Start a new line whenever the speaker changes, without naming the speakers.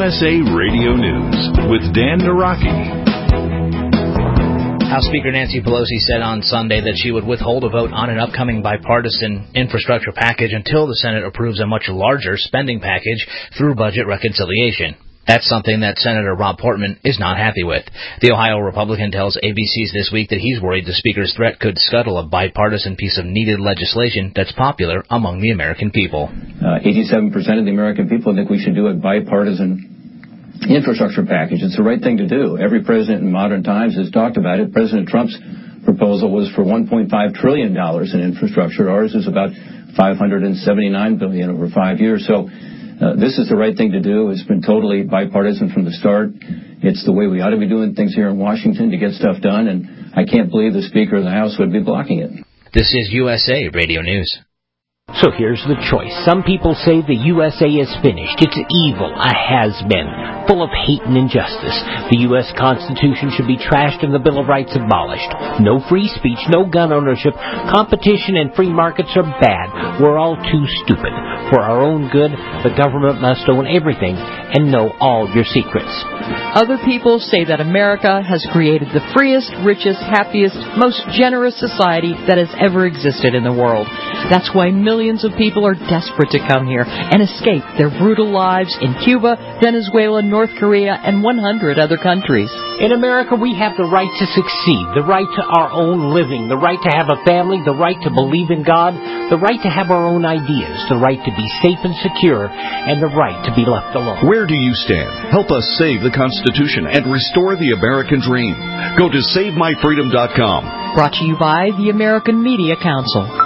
USA Radio News with Dan Naraki.
House Speaker Nancy Pelosi said on Sunday that she would withhold a vote on an upcoming bipartisan infrastructure package until the Senate approves a much larger spending package through budget reconciliation. That's something that Senator Rob Portman is not happy with. The Ohio Republican tells ABC's This Week that he's worried the Speaker's threat could scuttle a bipartisan piece of needed legislation that's popular among the American people.
87% of the American people think we should do a bipartisan infrastructure package. It's the right thing to do. Every president in modern times has talked about it. President Trump's proposal was for $1.5 trillion in infrastructure. Ours is about $579 billion over 5 years. So this is the right thing to do. It's been totally bipartisan from the start. It's the way we ought to be doing things here in Washington to get stuff done, and I can't believe the Speaker of the House would be blocking it.
This is USA Radio News.
So here's the choice. Some people say the USA is finished. It's evil, a has-been, full of hate and injustice. The U.S. Constitution should be trashed and the Bill of Rights abolished. No free speech, no gun ownership. Competition and free markets are bad. We're all too stupid. For our own good, the government must own everything and know all your secrets.
Other people say that America has created the freest, richest, happiest, most generous society that has ever existed in the world. That's why millions of people are desperate to come here and escape their brutal lives in Cuba, Venezuela, North Korea, and 100 other countries.
In America, we have the right to succeed, the right to our own living, the right to have a family, the right to believe in God, the right to have our own ideas, the right to be safe and secure, and the right to be left alone.
Where do you stand? Help us save the Constitution and restore the American dream. Go to SaveMyFreedom.com.
Brought to you by the American Media Council.